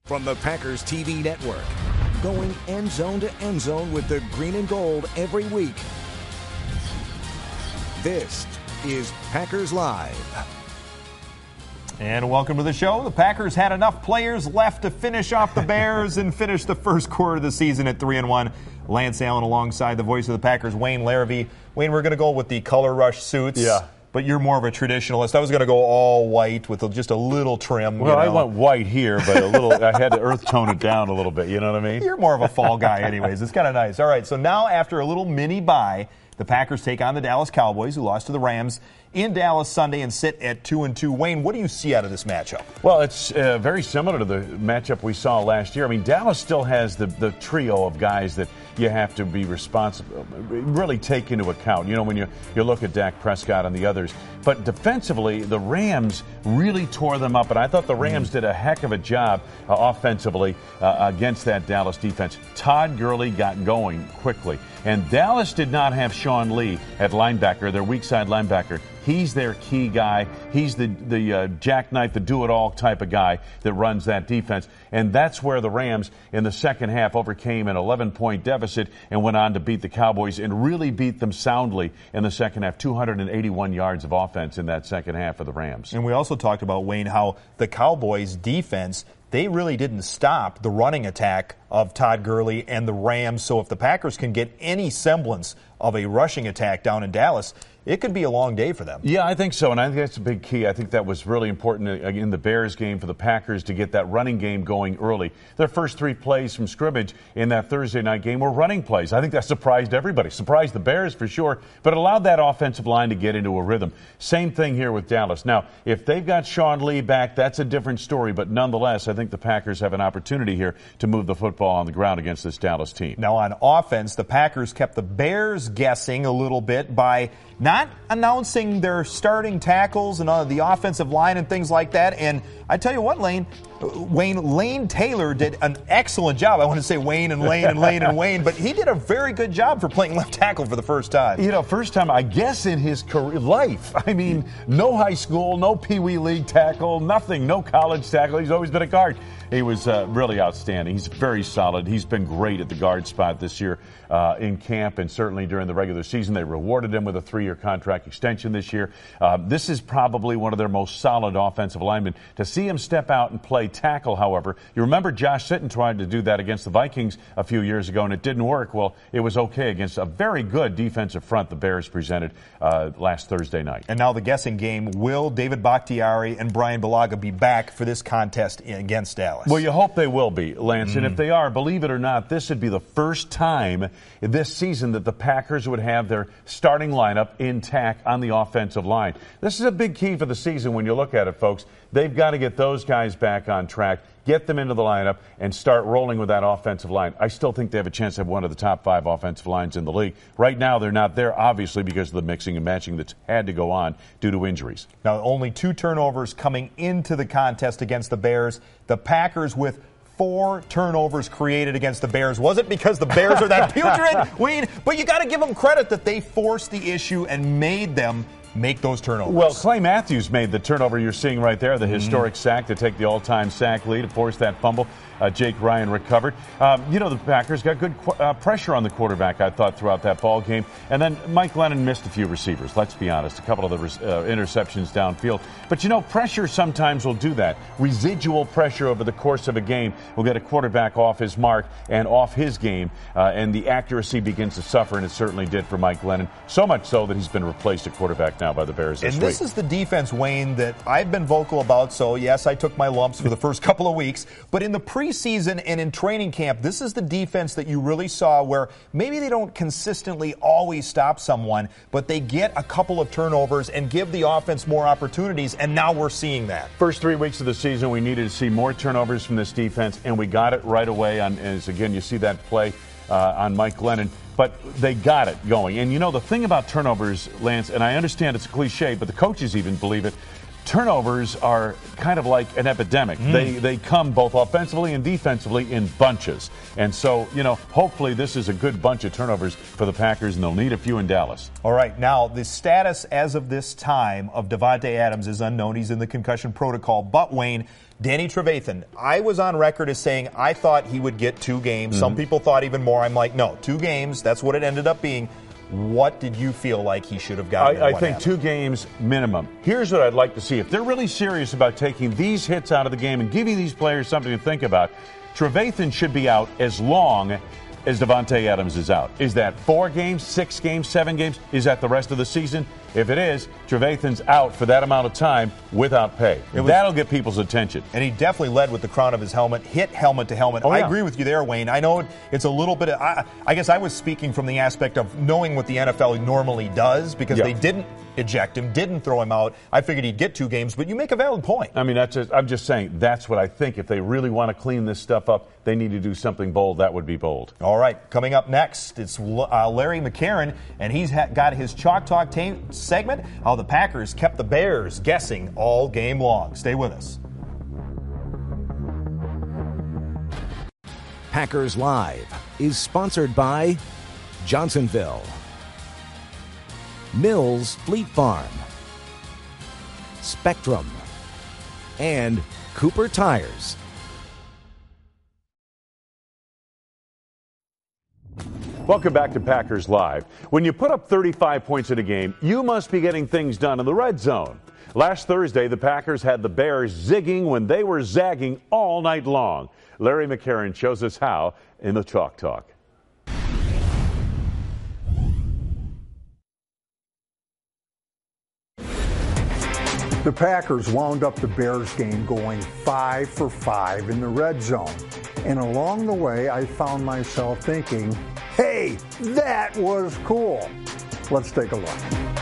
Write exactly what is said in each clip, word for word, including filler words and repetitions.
From the Packers T V network, going end zone to end zone with the green and gold every week. This is Packers Live. And welcome to the show. The Packers had enough players left to finish off the Bears and finish the first quarter of the season at three and one. Lance Allen alongside the voice of the Packers, Wayne Larrivee. Wayne, we're going to go with the color rush suits. Yeah. But you're more of a traditionalist. I was going to go all white with just a little trim. Well, you know? I went white here, but a little. I had to earth tone it down a little bit. You know what I mean? You're more of a fall guy anyways. It's kind of nice. All right, so now after a little mini bye, the Packers take on the Dallas Cowboys, who lost to the Rams in Dallas Sunday and sit at two and two. Wayne, what do you see out of this matchup? Well, it's uh, very similar to the matchup we saw last year. I mean, Dallas still has the, the trio of guys that you have to be responsible, really take into account, you know, when you, you look at Dak Prescott and the others. But defensively, the Rams really tore them up, and I thought the Rams mm. did a heck of a job uh, offensively uh, against that Dallas defense. Todd Gurley got going quickly, and Dallas did not have Sean Lee at linebacker, their weak side linebacker. He's their key guy. He's the, the uh, jackknife, the do-it-all type of guy that runs that defense. And that's where the Rams in the second half overcame an eleven-point deficit and went on to beat the Cowboys and really beat them soundly in the second half. two hundred eighty-one yards of offense in that second half of the Rams. And we also talked about, Wayne, how the Cowboys' defense, they really didn't stop the running attack of Todd Gurley and the Rams. So if the Packers can get any semblance of a rushing attack down in Dallas, it could be a long day for them. Yeah, I think so, and I think that's a big key. I think that was really important in the Bears game for the Packers to get that running game going early. Their first three plays from scrimmage in that Thursday night game were running plays. I think that surprised everybody. Surprised the Bears for sure, but allowed that offensive line to get into a rhythm. Same thing here with Dallas. Now, if they've got Sean Lee back, that's a different story, but nonetheless, I think the Packers have an opportunity here to move the football on the ground against this Dallas team. Now, on offense, the Packers kept the Bears guessing a little bit by not announcing their starting tackles and uh, the offensive line and things like that. And I tell you what, Lane, Wayne, Lane Taylor did an excellent job. I want to say Wayne and Lane and Lane and Wayne, but he did a very good job for playing left tackle for the first time. You know, first time, I guess, in his career life. I mean, no high school, no Pee Wee League tackle, nothing, no college tackle. He's always been a guard. He was uh, really outstanding. He's very solid. He's been great at the guard spot this year uh, in camp and certainly during the regular season. They rewarded him with a three-year contract extension this year. Uh, this is probably one of their most solid offensive linemen. To see him step out and play tackle, however, you remember Josh Sitton tried to do that against the Vikings a few years ago, and it didn't work. Well, it was okay against a very good defensive front the Bears presented uh, last Thursday night. And now the guessing game, will David Bakhtiari and Brian Bulaga be back for this contest against Dallas? Well, you hope they will be, Lance. Mm. And if they are, believe it or not, this would be the first time this season that the Packers would have their starting lineup intact on the offensive line. This is a big key for the season when you look at it, folks. They've got to get those guys back on track, get them into the lineup, and start rolling with that offensive line. I still think they have a chance to have one of the top five offensive lines in the league. Right now, they're not there, obviously, because of the mixing and matching that's had to go on due to injuries. Now, only two turnovers coming into the contest against the Bears. The Packers with four turnovers created against the Bears. Was it because the Bears are that putrid? Wayne, but you got to give them credit that they forced the issue and made them make those turnovers. Well, Clay Matthews made the turnover you're seeing right there, the mm-hmm. historic sack to take the all-time sack lead, to force that fumble. Uh, Jake Ryan recovered. Um, you know, the Packers got good qu- uh, pressure on the quarterback, I thought, throughout that ball game. And then Mike Glennon missed a few receivers, let's be honest, a couple of the res- uh, interceptions downfield. But, you know, pressure sometimes will do that. Residual pressure over the course of a game will get a quarterback off his mark and off his game, uh, and the accuracy begins to suffer, and it certainly did for Mike Glennon, so much so that he's been replaced at quarterback now by the Bears this And week. this is the defense, Wayne, that I've been vocal about. So, yes, I took my lumps for the first couple of weeks. But in the preseason and in training camp, this is the defense that you really saw where maybe they don't consistently always stop someone, but they get a couple of turnovers and give the offense more opportunities, and now we're seeing that. First three weeks of the season, we needed to see more turnovers from this defense, and we got it right away. On, as again, you see that play uh, on Mike Glennon. But they got it going. And, you know, the thing about turnovers, Lance, and I understand it's a cliche, but the coaches even believe it, turnovers are kind of like an epidemic. Mm. They they come both offensively and defensively in bunches. And so, you know, hopefully this is a good bunch of turnovers for the Packers, and they'll need a few in Dallas. All right, now the status as of this time of Davante Adams is unknown. He's in the concussion protocol. But, Wayne, Danny Trevathan, I was on record as saying I thought he would get two games. Mm-hmm. Some people thought even more. I'm like, no, two games. That's what it ended up being. What did you feel like he should have gotten? I, I think happened? two games minimum. Here's what I'd like to see. If they're really serious about taking these hits out of the game and giving these players something to think about, Trevathan should be out as long as Davante Adams is out. Is that four games, six games, seven games? Is that the rest of the season? If it is, Trevathan's out for that amount of time without pay. Was, That'll get people's attention. And he definitely led with the crown of his helmet, hit helmet to helmet. Oh, yeah. I agree with you there, Wayne. I know it's a little bit of, I, I guess I was speaking from the aspect of knowing what the N F L normally does because yeah. they didn't eject him, didn't throw him out. I figured he'd get two games, but you make a valid point. I mean, that's just, I'm just saying that's what I think. If they really want to clean this stuff up, they need to do something bold. That would be bold. All right, coming up next, it's uh, Larry McCarren, and he's ha- got his Chalk Talk ta- segment, how the Packers kept the Bears guessing all game long. Stay with us. Packers Live is sponsored by Johnsonville, Mills Fleet Farm, Spectrum, and Cooper Tires. Welcome back to Packers Live. When you put up thirty-five points in a game, you must be getting things done in the red zone. Last Thursday, the Packers had the Bears zigging when they were zagging all night long. Larry McCarren shows us how in the Chalk Talk. The Packers wound up the Bears game going five for five in the red zone. And along the way, I found myself thinking, hey, that was cool. Let's take a look.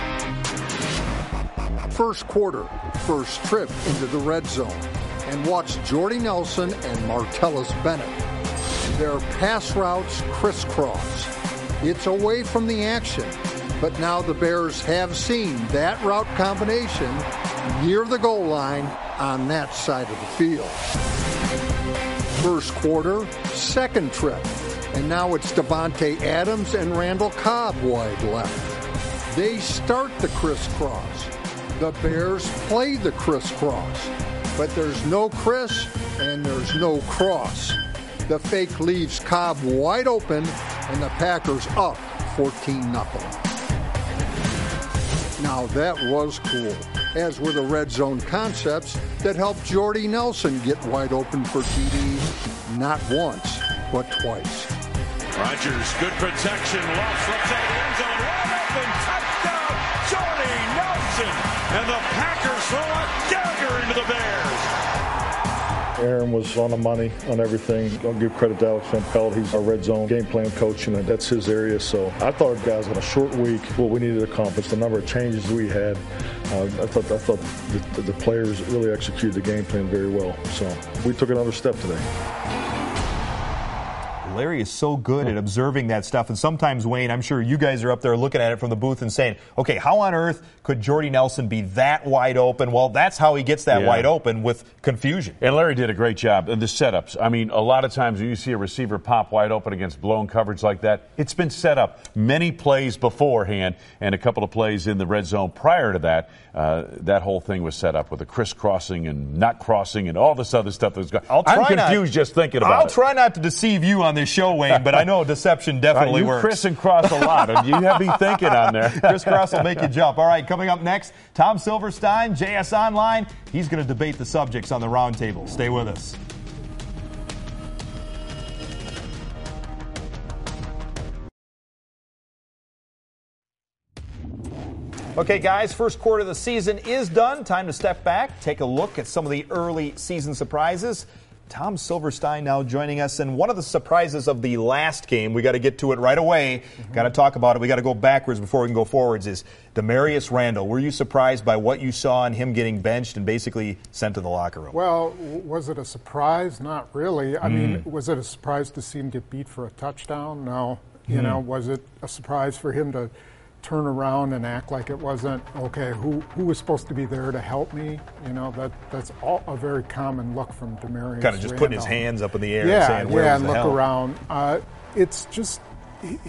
First quarter, first trip into the red zone. And watch Jordy Nelson and Martellus Bennett. Their pass routes crisscross. It's away from the action. But now the Bears have seen that route combination near the goal line on that side of the field. First quarter, second trip. And now it's Davante Adams and Randall Cobb wide left. They start the crisscross. The Bears play the crisscross. But there's no Chris and there's no cross. The fake leaves Cobb wide open and the Packers up fourteen nothing. Now that was cool, as were the red zone concepts that helped Jordy Nelson get wide open for T Ds, not once, but twice. Rodgers, good protection, lofts left side end zone, wide open, touchdown, Jordy Nelson, and the Packers throw a dagger into the Bears. Aaron was on the money on everything. I'll give credit to Alex Van Pelt. He's our red zone game plan coach, and that's his area. So I thought our guys had a short week, what we needed to accomplish, the number of changes we had. Uh, I thought I thought the, the players really executed the game plan very well. So we took another step today. Larry is so good at observing that stuff. And sometimes, Wayne, I'm sure you guys are up there looking at it from the booth and saying, okay, how on earth could Jordy Nelson be that wide open? Well, that's how he gets that yeah. wide open, with confusion. And Larry did a great job in the setups. I mean, a lot of times when you see a receiver pop wide open against blown coverage like that, it's been set up many plays beforehand and a couple of plays in the red zone prior to that. Uh, that whole thing was set up with the crisscrossing and not crossing and all this other stuff that was going on. I'm confused not, just thinking about I'll it. I'll try not to deceive you on this show, Wayne, but I know deception definitely uh, you works. Criss and cross a lot, and you have me thinking on there. Criss cross will make you jump. All right, coming up next, Tom Silverstein, J S Online. He's going to debate the subjects on the roundtable. Stay with us. Okay, guys, first quarter of the season is done. Time to step back, take a look at some of the early season surprises. Tom Silverstein now joining us, and one of the surprises of the last game, we got to get to it right away, mm-hmm. got to talk about it, we got to go backwards before we can go forwards, is Demarius Randall. Were you surprised by what you saw in him getting benched and basically sent to the locker room? Well, was it a surprise? Not really. I mm. mean, was it a surprise to see him get beat for a touchdown? No. You mm. know, was it a surprise for him to turn around and act like it wasn't, okay, who who was supposed to be there to help me? You know, that that's all a very common look from Demarius. Kind of just Randall. Putting his hands up in the air yeah, and saying, where yeah, was and the look help? around. Uh, it's just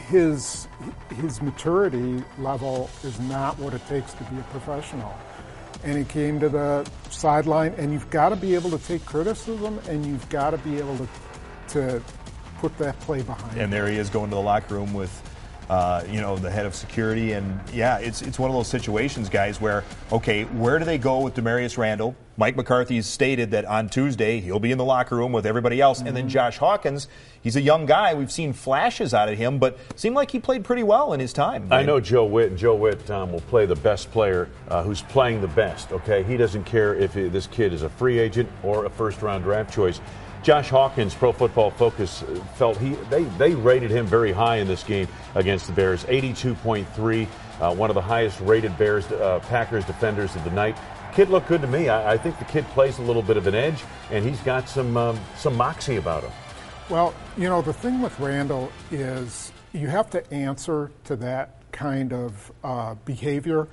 his his maturity level is not what it takes to be a professional. and he came to the sideline, and you've got to be able to take criticism, and you've got to be able to to put that play behind. And there he is going to the locker room with, uh, you know, the head of security, and yeah, it's it's one of those situations, guys, where okay, where do they go with Demarius Randall? Mike McCarthy's stated that on Tuesday he'll be in the locker room with everybody else, mm-hmm. and then Josh Hawkins. He's a young guy. We've seen flashes out of him, but seemed like he played pretty well in his time. I know Joe Witt, and Joe Witt um, will play the best player uh, who's playing the best, okay? He doesn't care if he, this kid is a free agent or a first-round draft choice. Josh Hawkins, Pro Football Focus, felt he they, they rated him very high in this game against the Bears, eighty-two point three, uh, one of the highest-rated Bears uh, Packers defenders of the night. Kid looked good to me. I, I think the kid plays a little bit of an edge, and he's got some um, some moxie about him. Well, you know, the thing with Randall is you have to answer to that kind of uh, behavior.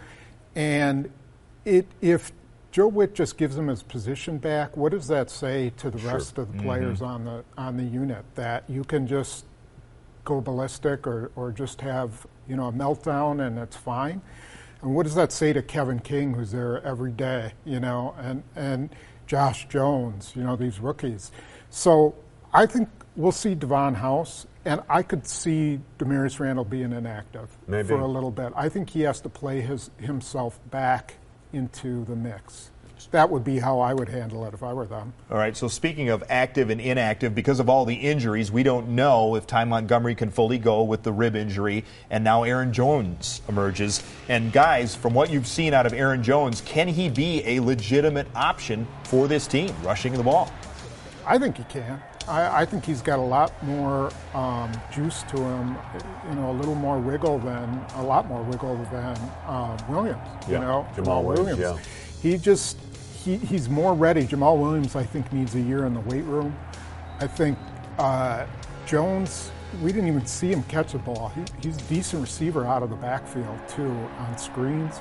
And it, if Joe Witt just gives him his position back, what does that say to the Sure. rest of the players mm-hmm. on the on the unit? That you can just go ballistic or, or just have, you know, a meltdown and it's fine? And what does that say to Kevin King, who's there every day, you know, and, and Josh Jones, you know, these rookies? So I think we'll see Devon House, and I could see Demarius Randall being inactive Maybe. for a little bit. I think he has to play his himself back into the mix. That would be how I would handle it if I were them. All right, so speaking of active and inactive, because of all the injuries, we don't know if Ty Montgomery can fully go with the rib injury, and now Aaron Jones emerges. And guys, from what you've seen out of Aaron Jones, can he be a legitimate option for this team, rushing the ball? I think he can. I, I think he's got a lot more um, juice to him, you know, a little more wiggle than, a lot more wiggle than uh, Williams, yeah. you know. Jamal Williams, yeah. He just, he, he's more ready. Jamal Williams, I think, needs a year in the weight room. I think uh, Jones, we didn't even see him catch the ball. He, he's a decent receiver out of the backfield, too, on screens.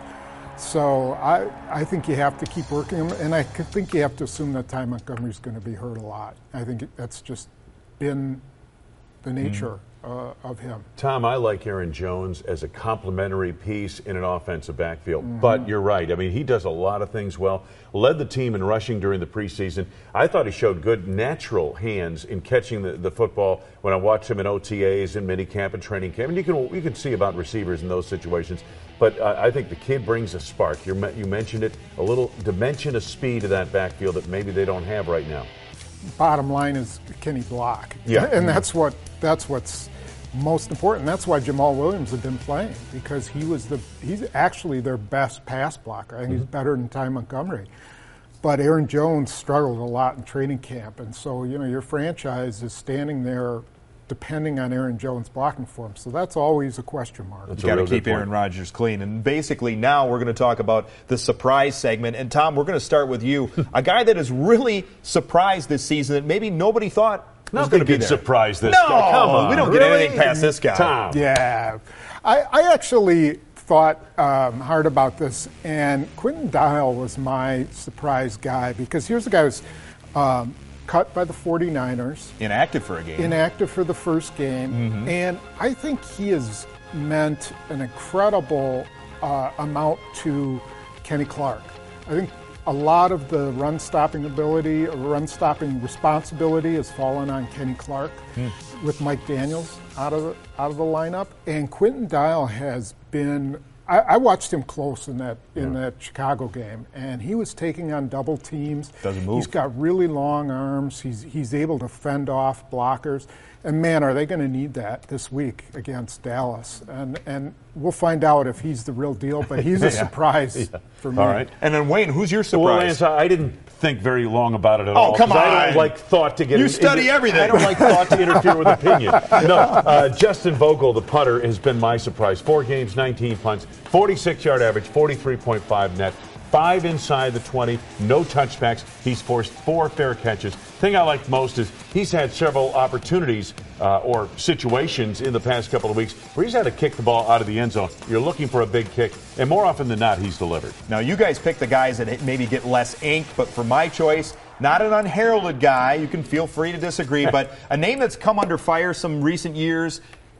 So I, I think you have to keep working him, and I think you have to assume that Ty Montgomery's going to be hurt a lot. I think that's just been the nature mm. uh, of him. Tom, I like Aaron Jones as a complementary piece in an offensive backfield, mm-hmm. but you're right. I mean, he does a lot of things well. Led the team in rushing during the preseason. I thought he showed good natural hands in catching the, the football when I watched him in O T As and minicamp and training camp. And you can you can see about receivers in those situations. But uh, I think the kid brings a spark. You're, you mentioned it, a little dimension of speed to that backfield that maybe they don't have right now. Bottom line is, can he block? Yeah. And that's what that's what's most important. That's why Jamal Williams had been playing, because he was the he's actually their best pass blocker. I think mm-hmm. he's better than Ty Montgomery. But Aaron Jones struggled a lot in training camp, and so, you know, your franchise is standing there depending on Aaron Jones blocking for him. So that's always a question mark. You've got to keep Aaron Rodgers clean. And basically now we're going to talk about the surprise segment. And Tom, we're going to start with you. A guy that has really surprised this season that maybe nobody thought was going to be there. Surprise this no, guy. Come on. We don't really? get anything past this guy. Tom. Yeah. I, I actually thought um, hard about this, and Quentin Dial was my surprise guy, because here's a guy who's um, cut by the 49ers. Inactive for a game. Inactive for the first game. Mm-hmm. And I think he has meant an incredible uh, amount to Kenny Clark. I think a lot of the run-stopping ability, or run-stopping responsibility has fallen on Kenny Clark mm. with Mike Daniels out of the, out of the lineup. And Quentin Dial has been... I, I watched him close in that in yeah. that Chicago game, and he was taking on double teams. Doesn't move. He's got really long arms. He's he's able to fend off blockers. And man, are they going to need that this week against Dallas? And and we'll find out if he's the real deal. But he's a yeah. surprise yeah. for me. All right. And then Wayne, who's your surprise? Well, Lance, I didn't think very long about it at oh, all. Oh, come on! I don't like thought to get. You in, study in, everything. I don't like thought to interfere with opinion. No, uh, Justin Vogel, the putter, has been my surprise. Four games, nineteen punts, forty-six yard average, forty-three point five net. Five inside the twenty, no touchbacks. He's forced four fair catches. Thing I like most is he's had several opportunities uh, or situations in the past couple of weeks where he's had to kick the ball out of the end zone. You're looking for a big kick, and more often than not, he's delivered. Now, you guys pick the guys that maybe get less ink, but for my choice, not an unheralded guy. You can feel free to disagree, but a name that's come under fire some recent years.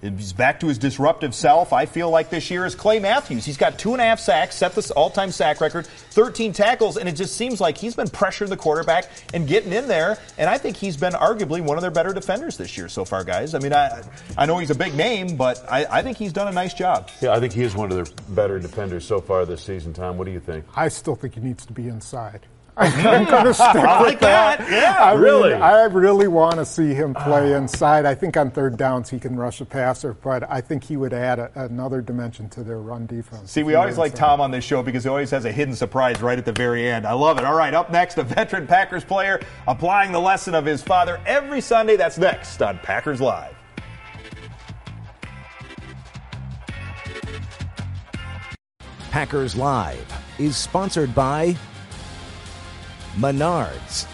He's back to his disruptive self. I feel like this year is Clay Matthews. He's got two and a half sacks, set this all-time sack record, thirteen tackles, and it just seems like he's been pressuring the quarterback and getting in there. And I think he's been arguably one of their better defenders this year so far, guys. I mean, I I know he's a big name, but I, I think he's done a nice job. Yeah, I think he is one of their better defenders so far this season. Tom, what do you think? I still think he needs to be inside. I'm going to stick I with like that. that. Yeah, I really. Mean, I really want to see him play inside. I think on third downs he can rush a passer, but I think he would add a, another dimension to their run defense. See, we always like Tom on this show because he always has a hidden surprise right at the very end. I love it. All right, up next, a veteran Packers player applying the lesson of his father every Sunday. That's next on Packers Live. Packers Live is sponsored by Menards,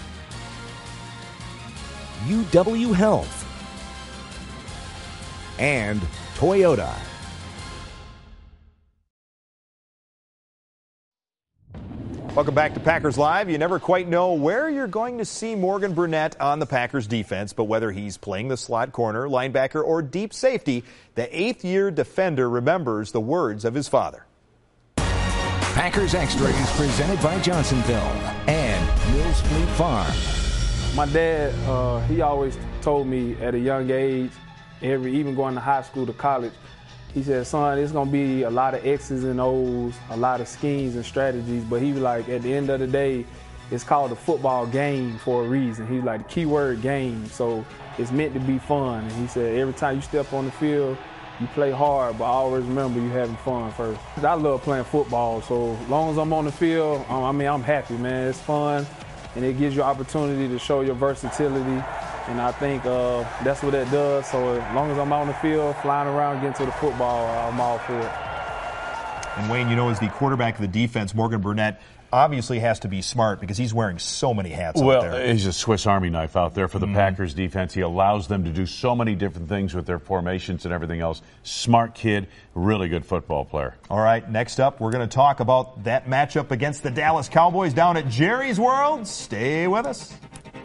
U W Health, and Toyota. Welcome back to Packers Live. You never quite know where you're going to see Morgan Burnett on the Packers defense, but whether he's playing the slot corner, linebacker, or deep safety, the eighth-year defender remembers the words of his father. Packers Extra is presented by Johnsonville and Mills Fleet Farm. My dad, uh, he always told me at a young age, every even going to high school to college, he said, son, it's going to be a lot of X's and O's, a lot of schemes and strategies, but he was like, at the end of the day, it's called a football game for a reason. He's like, the key word game, so it's meant to be fun. And he said, every time you step on the field, you play hard, but always remember you having fun first. I love playing football, so as long as I'm on the field, um, I mean, I'm happy, man. It's fun, and it gives you opportunity to show your versatility, and I think uh, that's what that does. So as long as I'm on the field, flying around, getting to the football, I'm all for it. And Wayne, you know, as the quarterback of the defense, Morgan Burnett obviously has to be smart because he's wearing so many hats well, out there. He's a Swiss Army knife out there for the mm-hmm. Packers defense. He allows them to do so many different things with their formations and everything else. Smart kid, really good football player. All right, next up, we're going to talk about that matchup against the Dallas Cowboys down at Jerry's World. Stay with us.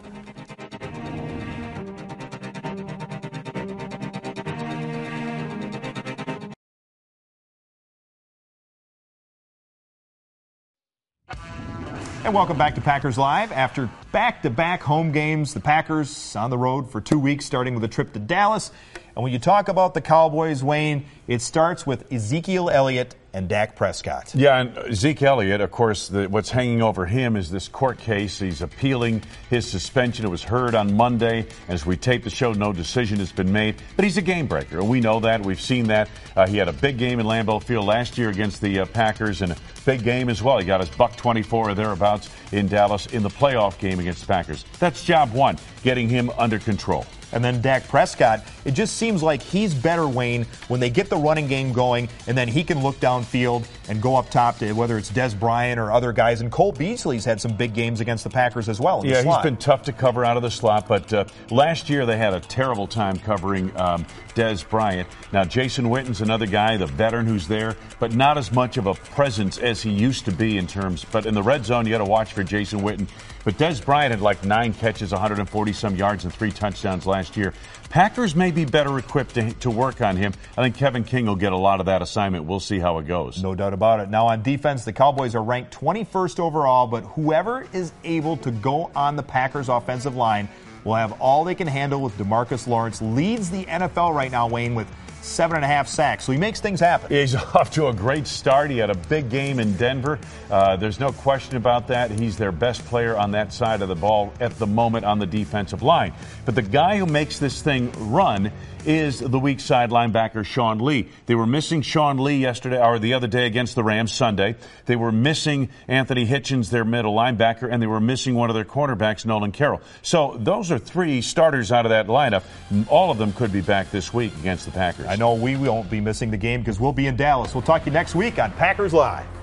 And welcome back to Packers Live. After back-to-back home games, the Packers on the road for two weeks, starting with a trip to Dallas. And when you talk about the Cowboys, Wayne, it starts with Ezekiel Elliott and Dak Prescott. Yeah, and Zeke Elliott, of course, the, what's hanging over him is this court case. He's appealing his suspension. It was heard on Monday. As we tape the show, no decision has been made. But he's a game breaker, and we know that. We've seen that. Uh, he had a big game in Lambeau Field last year against the uh, Packers, and a big game as well. He got his buck twenty-four or thereabouts in Dallas in the playoff game against the Packers. That's job one, getting him under control. And then Dak Prescott, it just seems like he's better, Wayne, when they get the running game going, and then he can look downfield and go up top to whether it's Des Bryant or other guys. And Cole Beasley's had some big games against the Packers as well in yeah, the slot. He's been tough to cover out of the slot, but uh, last year they had a terrible time covering um, Des Bryant. Now, Jason Witten's another guy, the veteran who's there, but not as much of a presence as he used to be in terms. But in the red zone, you got to watch for Jason Witten. But Des Bryant had like nine catches, one hundred forty some yards, and three touchdowns last year. Packers may be better equipped to, to work on him. I think Kevin King will get a lot of that assignment. We'll see how it goes. No doubt about it. Now on defense, the Cowboys are ranked twenty-first overall, but whoever is able to go on the Packers offensive line will have all they can handle with DeMarcus Lawrence. Leads the N F L right now, Wayne, with seven and a half sacks. So he makes things happen. He's off to a great start. He had a big game in Denver. Uh, there's no question about that. He's their best player on that side of the ball at the moment on the defensive line. But the guy who makes this thing run is the weak side linebacker Sean Lee. They were missing Sean Lee yesterday or the other day against the Rams Sunday. They were missing Anthony Hitchens, their middle linebacker, and they were missing one of their cornerbacks, Nolan Carroll. So those are three starters out of that lineup. All of them could be back this week against the Packers. I know we won't be missing the game because we'll be in Dallas. We'll talk to you next week on Packers Live.